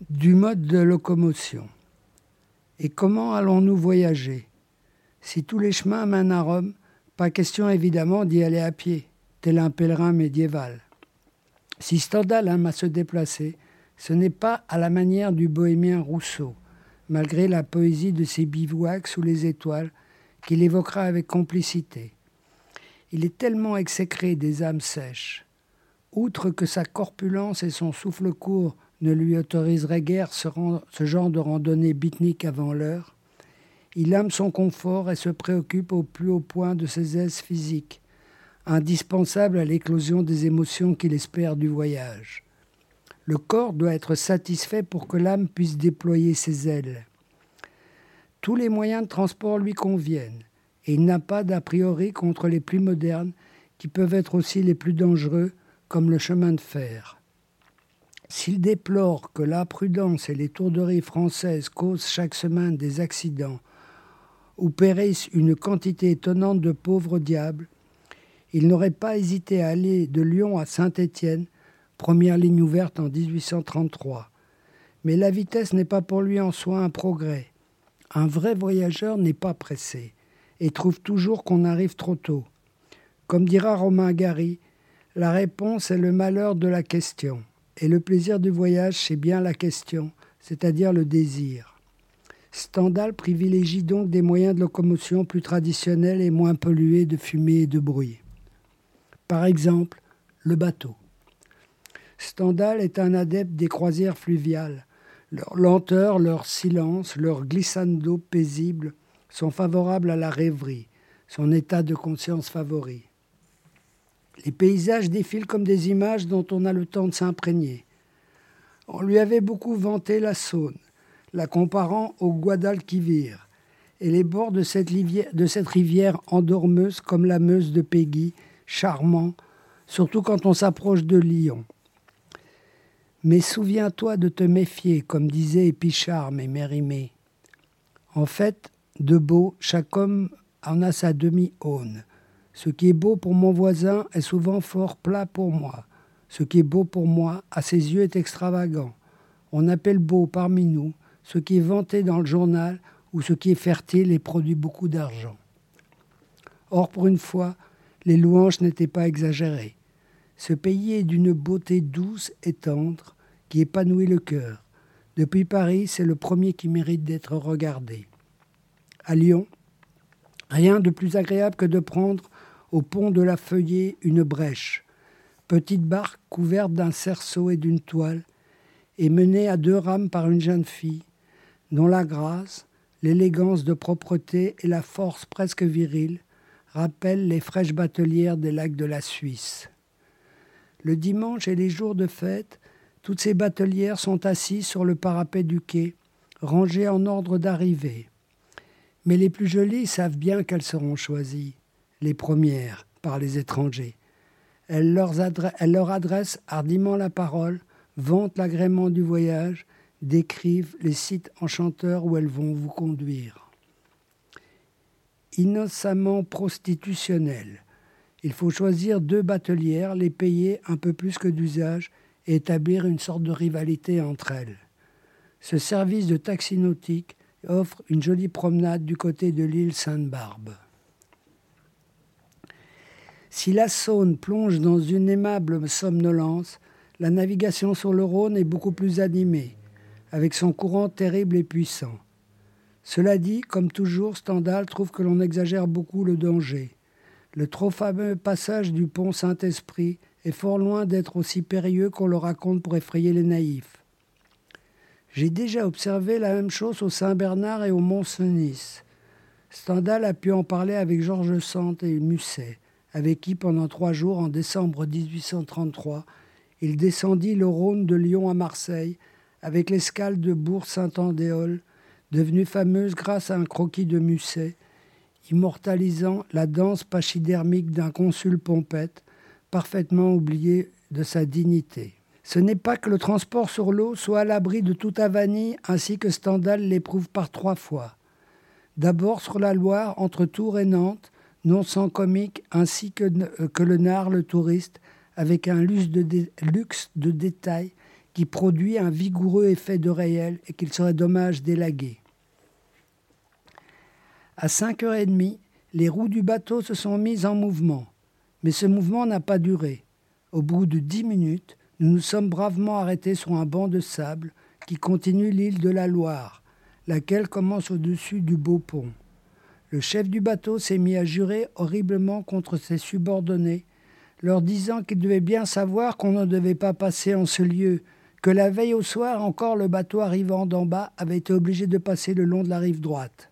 du mode de locomotion. Et comment allons-nous voyager ? Si tous les chemins mènent à Rome, pas question évidemment d'y aller à pied, tel un pèlerin médiéval. Si Stendhal aime à se déplacer, ce n'est pas à la manière du bohémien Rousseau, malgré la poésie de ses bivouacs sous les étoiles, qu'il évoquera avec complicité. Il est tellement exécré des âmes sèches. Outre que sa corpulence et son souffle court ne lui autoriseraient guère ce genre de randonnée beatnik avant l'heure, il aime son confort et se préoccupe au plus haut point de ses aises physiques, indispensables à l'éclosion des émotions qu'il espère du voyage. Le corps doit être satisfait pour que l'âme puisse déployer ses ailes. Tous les moyens de transport lui conviennent, et il n'a pas d'a priori contre les plus modernes, qui peuvent être aussi les plus dangereux, comme le chemin de fer. S'il déplore que l'imprudence et les tourderies françaises causent chaque semaine des accidents où périssent une quantité étonnante de pauvres diables, il n'aurait pas hésité à aller de Lyon à Saint-Étienne, première ligne ouverte en 1833. Mais la vitesse n'est pas pour lui en soi un progrès. Un vrai voyageur n'est pas pressé et trouve toujours qu'on arrive trop tôt. Comme dira Romain Gary, la réponse est le malheur de la question. Et le plaisir du voyage, c'est bien la question, c'est-à-dire le désir. Stendhal privilégie donc des moyens de locomotion plus traditionnels et moins pollués de fumée et de bruit. Par exemple, le bateau. Stendhal est un adepte des croisières fluviales. Leur lenteur, leur silence, leur glissando paisible sont favorables à la rêverie, son état de conscience favori. Les paysages défilent comme des images dont on a le temps de s'imprégner. On lui avait beaucoup vanté la Saône, la comparant au Guadalquivir, et les bords de cette rivière endormeuse comme la Meuse de Peggy, charmant, surtout quand on s'approche de Lyon. Mais souviens-toi de te méfier, comme disait Épicharme et Mérimée. En fait, de beau, chaque homme en a sa demi-aune. Ce qui est beau pour mon voisin est souvent fort plat pour moi. Ce qui est beau pour moi, à ses yeux, est extravagant. On appelle beau parmi nous ce qui est vanté dans le journal ou ce qui est fertile et produit beaucoup d'argent. Or, pour une fois, les louanges n'étaient pas exagérées. Ce pays est d'une beauté douce et tendre qui épanouit le cœur. Depuis Paris, c'est le premier qui mérite d'être regardé. À Lyon, rien de plus agréable que de prendre au pont de la Feuillée une brèche, petite barque couverte d'un cerceau et d'une toile, et menée à 2 rames par une jeune fille, dont la grâce, l'élégance de propreté et la force presque virile rappellent les fraîches batelières des lacs de la Suisse. Le dimanche et les jours de fête, toutes ces batelières sont assises sur le parapet du quai, rangées en ordre d'arrivée. Mais les plus jolies savent bien qu'elles seront choisies, les premières, par les étrangers. Elles leur adressent hardiment la parole, vantent l'agrément du voyage, décrivent les sites enchanteurs où elles vont vous conduire. Innocemment prostitutionnelles, il faut choisir 2 batelières, les payer un peu plus que d'usage et établir une sorte de rivalité entre elles. Ce service de taxi nautique offre une jolie promenade du côté de l'île Sainte-Barbe. Si la Saône plonge dans une aimable somnolence, la navigation sur le Rhône est beaucoup plus animée, avec son courant terrible et puissant. Cela dit, comme toujours, Stendhal trouve que l'on exagère beaucoup le danger. Le trop fameux passage du pont Saint-Esprit est fort loin d'être aussi périlleux qu'on le raconte pour effrayer les naïfs. J'ai déjà observé la même chose au Saint-Bernard et au Mont-Cenis. Stendhal a pu en parler avec Georges Sand et Musset, avec qui pendant 3 jours, en décembre 1833, il descendit le Rhône de Lyon à Marseille, avec l'escale de Bourg-Saint-Andéol, devenue fameuse grâce à un croquis de Musset, immortalisant la danse pachydermique d'un consul pompette, parfaitement oublié de sa dignité. Ce n'est pas que le transport sur l'eau soit à l'abri de toute avanie, ainsi que Stendhal l'éprouve par 3 fois. D'abord sur la Loire, entre Tours et Nantes, non sans comique, ainsi que le nard, le touriste, avec un luxe de détail qui produit un vigoureux effet de réel et qu'il serait dommage d'élaguer. À 5h30, les roues du bateau se sont mises en mouvement, mais ce mouvement n'a pas duré. Au bout de 10 minutes, nous nous sommes bravement arrêtés sur un banc de sable qui continue l'île de la Loire, laquelle commence au-dessus du beau pont. Le chef du bateau s'est mis à jurer horriblement contre ses subordonnés, leur disant qu'il devait bien savoir qu'on ne devait pas passer en ce lieu, que la veille au soir encore le bateau arrivant d'en bas avait été obligé de passer le long de la rive droite.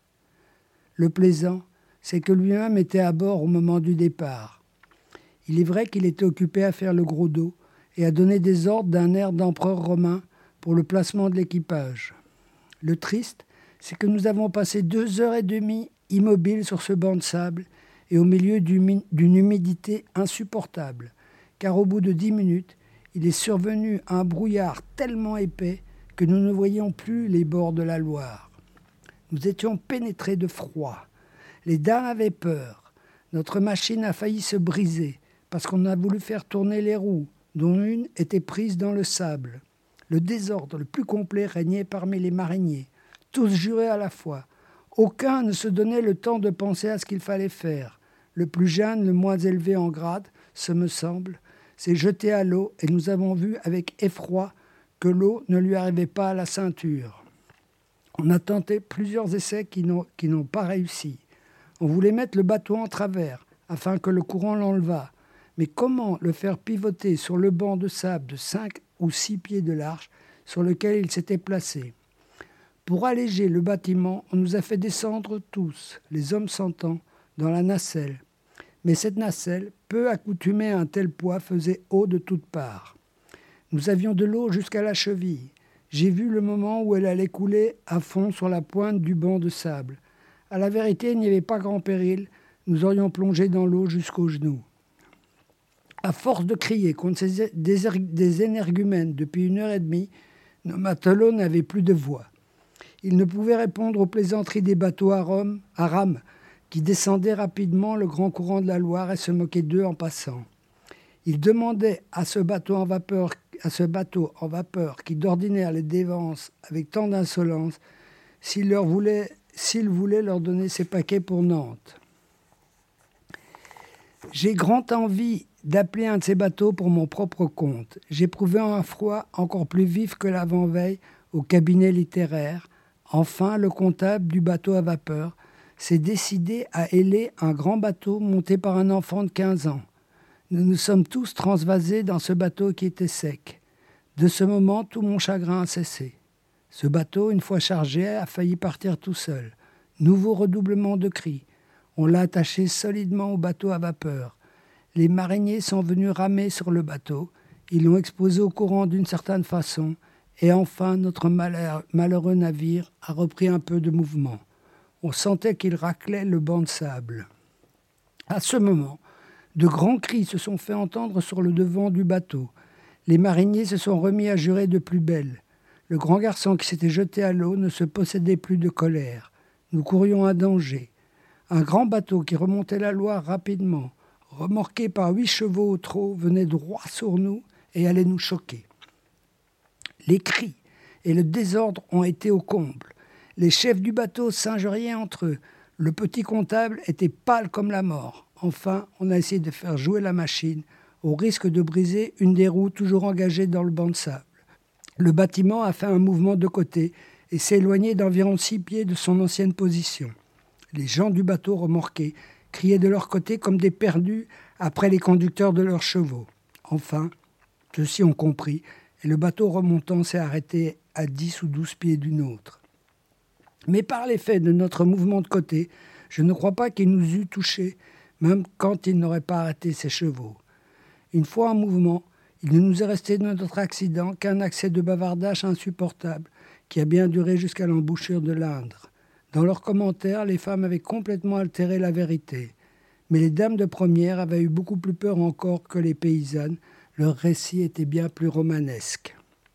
Le plaisant, c'est que lui-même était à bord au moment du départ. Il est vrai qu'il était occupé à faire le gros dos et à donner des ordres d'un air d'empereur romain pour le placement de l'équipage. Le triste, c'est que nous avons passé 2h30 immobiles sur ce banc de sable et au milieu d'une humidité insupportable, car au bout de 10 minutes, il est survenu un brouillard tellement épais que nous ne voyions plus les bords de la Loire. Nous étions pénétrés de froid. Les dames avaient peur. Notre machine a failli se briser parce qu'on a voulu faire tourner les roues, dont une était prise dans le sable. Le désordre le plus complet régnait parmi les mariniers. Tous juraient à la fois. Aucun ne se donnait le temps de penser à ce qu'il fallait faire. Le plus jeune, le moins élevé en grade, ce me semble, s'est jeté à l'eau et nous avons vu avec effroi que l'eau ne lui arrivait pas à la ceinture. On a tenté plusieurs essais qui n'ont pas réussi. On voulait mettre le bateau en travers afin que le courant l'enlevât. Mais comment le faire pivoter sur le banc de sable de 5 ou 6 pieds de large sur lequel il s'était placé ? Pour alléger le bâtiment, on nous a fait descendre tous, les hommes s'entend, dans la nacelle. Mais cette nacelle, peu accoutumée à un tel poids, faisait eau de toutes parts. Nous avions de l'eau jusqu'à la cheville. J'ai vu le moment où elle allait couler à fond sur la pointe du banc de sable. À la vérité, il n'y avait pas grand péril. Nous aurions plongé dans l'eau jusqu'aux genoux. À force de crier contre des énergumènes depuis 1h30, nos matelots n'avaient plus de voix. Ils ne pouvaient répondre aux plaisanteries des bateaux à rames qui descendaient rapidement le grand courant de la Loire et se moquaient d'eux en passant. Ils demandaient à ce bateau en vapeur qui d'ordinaire les dévance avec tant d'insolence s'il voulait leur donner ses paquets pour Nantes. J'ai grand envie d'appeler un de ces bateaux pour mon propre compte. J'éprouvais un froid encore plus vif que l'avant-veille au cabinet littéraire. Enfin, le comptable du bateau à vapeur s'est décidé à héler un grand bateau monté par un enfant de 15 ans. Nous nous sommes tous transvasés dans ce bateau qui était sec. De ce moment, tout mon chagrin a cessé. Ce bateau, une fois chargé, a failli partir tout seul. Nouveau redoublement de cris. On l'a attaché solidement au bateau à vapeur. Les mariniers sont venus ramer sur le bateau. Ils l'ont exposé au courant d'une certaine façon. Et enfin, notre malheureux navire a repris un peu de mouvement. On sentait qu'il raclait le banc de sable. À ce moment, de grands cris se sont fait entendre sur le devant du bateau. Les mariniers se sont remis à jurer de plus belle. Le grand garçon qui s'était jeté à l'eau ne se possédait plus de colère. Nous courions un danger. Un grand bateau qui remontait la Loire rapidement, remorqué par 8 chevaux au trot, venait droit sur nous et allait nous choquer. Les cris et le désordre ont été au comble. Les chefs du bateau s'injuriaient entre eux. Le petit comptable était pâle comme la mort. Enfin, on a essayé de faire jouer la machine, au risque de briser une des roues toujours engagées dans le banc de sable. Le bâtiment a fait un mouvement de côté et s'est éloigné d'environ 6 pieds de son ancienne position. Les gens du bateau remorqué criaient de leur côté comme des perdus après les conducteurs de leurs chevaux. Enfin, ceux-ci ont compris et le bateau remontant s'est arrêté à 10 ou 12 pieds du nôtre. Mais par l'effet de notre mouvement de côté, je ne crois pas qu'il nous eût touchés, même quand il n'aurait pas arrêté ses chevaux. Une fois en mouvement, il ne nous est resté de notre accident qu'un accès de bavardage insupportable qui a bien duré jusqu'à l'embouchure de l'Indre. Dans leurs commentaires, les femmes avaient complètement altéré la vérité. Mais les dames de première avaient eu beaucoup plus peur encore que les paysannes. Leur récit était bien plus romanesque.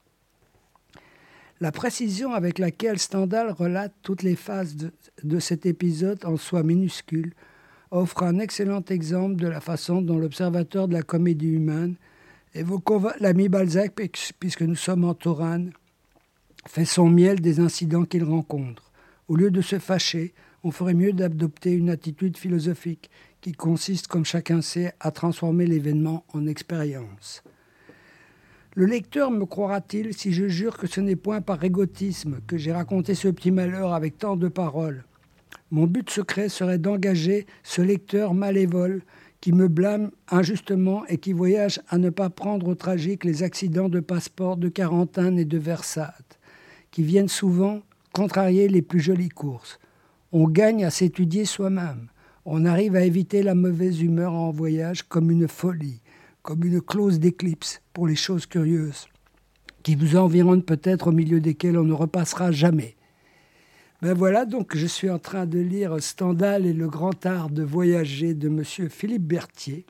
La précision avec laquelle Stendhal relate toutes les phases de cet épisode, en soi minuscule, offre un excellent exemple de la façon dont l'observateur de la comédie humaine Évoquons l'ami Balzac, puisque nous sommes en Touraine, fait son miel des incidents qu'il rencontre. Au lieu de se fâcher, on ferait mieux d'adopter une attitude philosophique qui consiste, comme chacun sait, à transformer l'événement en expérience. Le lecteur me croira-t-il si je jure que ce n'est point par égotisme que j'ai raconté ce petit malheur avec tant de paroles ? Mon but secret serait d'engager ce lecteur malévole qui me blâme injustement et qui voyage à ne pas prendre au tragique les accidents de passeport de Carantane et de Versailles, qui viennent souvent contrarier les plus jolies courses. On gagne à s'étudier soi-même. On arrive à éviter la mauvaise humeur en voyage comme une folie, comme une clause d'éclipse pour les choses curieuses, qui vous environnent peut-être au milieu desquelles on ne repassera jamais. Ben voilà, donc je suis en train de lire Stendhal et le grand art de voyager de M. Philippe Berthier,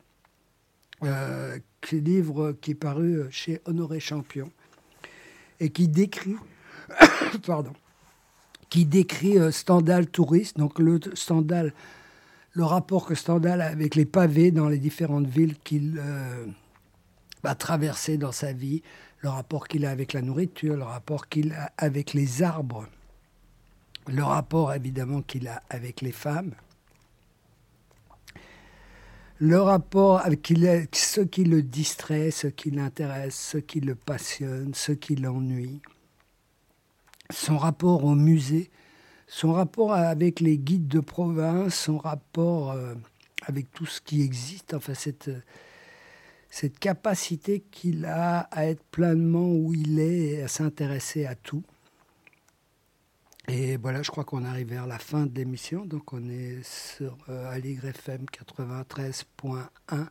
livre qui est paru chez Honoré Champion et qui décrit, Stendhal touriste, donc le rapport que Stendhal a avec les pavés dans les différentes villes qu'il a traversées dans sa vie, le rapport qu'il a avec la nourriture, le rapport qu'il a avec les arbres, le rapport évidemment qu'il a avec les femmes, le rapport avec ce qui le distrait, ce qui l'intéresse, ce qui le passionne, ce qui l'ennuie, son rapport au musée, son rapport avec les guides de province, son rapport avec tout ce qui existe, enfin cette capacité qu'il a à être pleinement où il est et à s'intéresser à tout. Et voilà, je crois qu'on arrive vers la fin de l'émission, donc on est sur Aligre FM 93.1.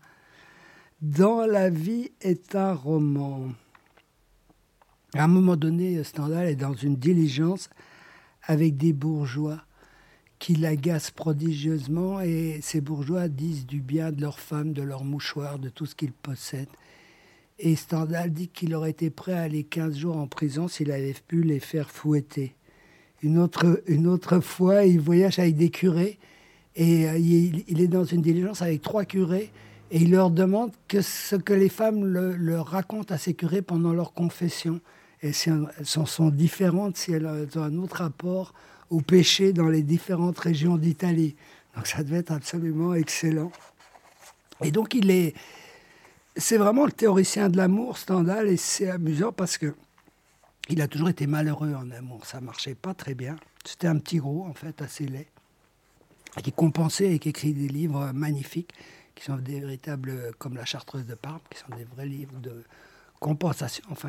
Dans la vie est un roman. À un moment donné, Stendhal est dans une diligence avec des bourgeois qui l'agacent prodigieusement, et ces bourgeois disent du bien de leurs femmes, de leurs mouchoirs, de tout ce qu'ils possèdent. Et Stendhal dit qu'il aurait été prêt à aller 15 jours en prison s'il avait pu les faire fouetter. Une autre fois, il voyage avec des curés et il est dans une diligence avec 3 curés et il leur demande ce que les femmes leur racontent à ces curés pendant leur confession. Et si elles sont différentes, si elles ont un autre rapport au péché dans les différentes régions d'Italie. Donc ça devait être absolument excellent. Et donc c'est vraiment le théoricien de l'amour, Stendhal, et c'est amusant parce que il a toujours été malheureux en amour, ça marchait pas très bien. C'était un petit gros, en fait, assez laid, qui compensait et qui écrit des livres magnifiques, qui sont des véritables, comme La Chartreuse de Parme, qui sont des vrais livres de compensation, enfin,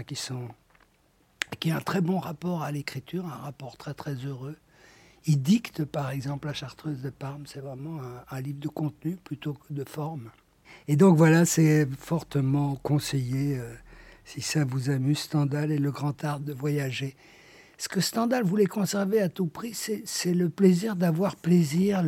qui a un très bon rapport à l'écriture, un rapport très très heureux. Il dicte, par exemple, La Chartreuse de Parme, c'est vraiment un livre de contenu plutôt que de forme. Et donc voilà, c'est fortement conseillé. Si ça vous amuse, Stendhal et le grand art de voyager. Ce que Stendhal voulait conserver à tout prix, c'est le plaisir d'avoir plaisir,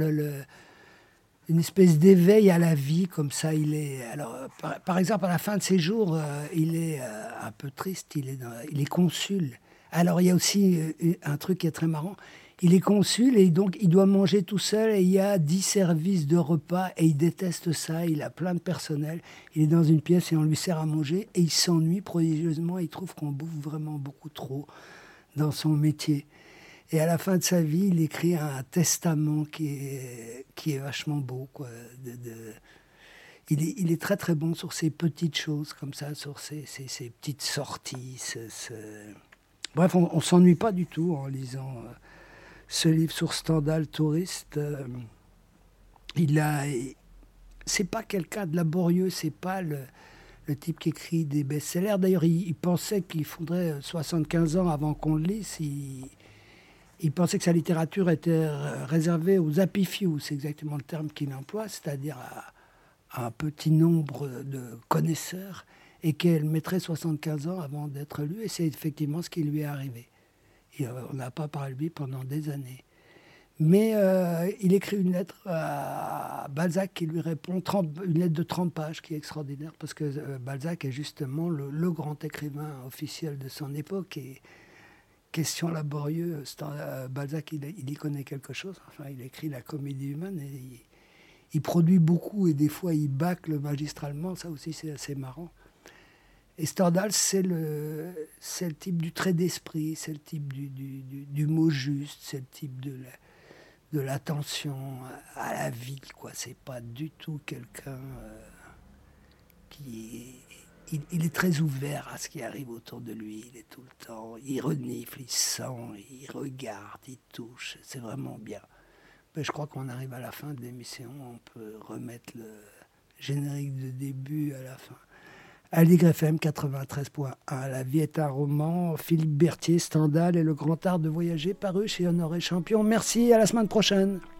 une espèce d'éveil à la vie, comme ça il est. Alors, par exemple, à la fin de ses jours, il est un peu triste, il est consul. Alors, il y a aussi un truc qui est très marrant. Il est consul et donc il doit manger tout seul et il y a 10 services de repas et il déteste ça, il a plein de personnel. Il est dans une pièce et on lui sert à manger et il s'ennuie prodigieusement, il trouve qu'on bouffe vraiment beaucoup trop dans son métier. Et à la fin de sa vie, il écrit un testament qui est vachement beau, quoi. Il est très très bon sur ces petites choses comme ça, sur ces petites sorties. Bref, on ne s'ennuie pas du tout en lisant ce livre sur Stendhal, touriste. C'est pas quelqu'un de laborieux, c'est pas le type qui écrit des best-sellers. D'ailleurs, il pensait qu'il faudrait 75 ans avant qu'on le lise. Il pensait que sa littérature était réservée aux happy few, c'est exactement le terme qu'il emploie, c'est-à-dire à un petit nombre de connaisseurs, et qu'elle mettrait 75 ans avant d'être lue, et c'est effectivement ce qui lui est arrivé. On n'a pas parlé de lui pendant des années. Mais il écrit une lettre à Balzac qui lui répond, une lettre de 30 pages qui est extraordinaire, parce que Balzac est justement le grand écrivain officiel de son époque. Et question laborieuse, Balzac, il y connaît quelque chose. Enfin, il écrit la comédie humaine et il produit beaucoup et des fois il bâcle magistralement. Ça aussi, c'est assez marrant. Et Stendhal, c'est le type du trait d'esprit, c'est le type du mot juste, c'est le type de l'attention à la vie, quoi. C'est pas du tout quelqu'un qui il est très ouvert à ce qui arrive autour de lui. Il est tout le temps, il renifle, il sent, il regarde, il touche. C'est vraiment bien. Mais je crois qu'on arrive à la fin de l'émission. On peut remettre le générique de début à la fin. Aligre FM 93.1. La vie est un roman. Philippe Berthier, Stendhal et le grand art de voyager, paru chez Honoré Champion. Merci, à la semaine prochaine.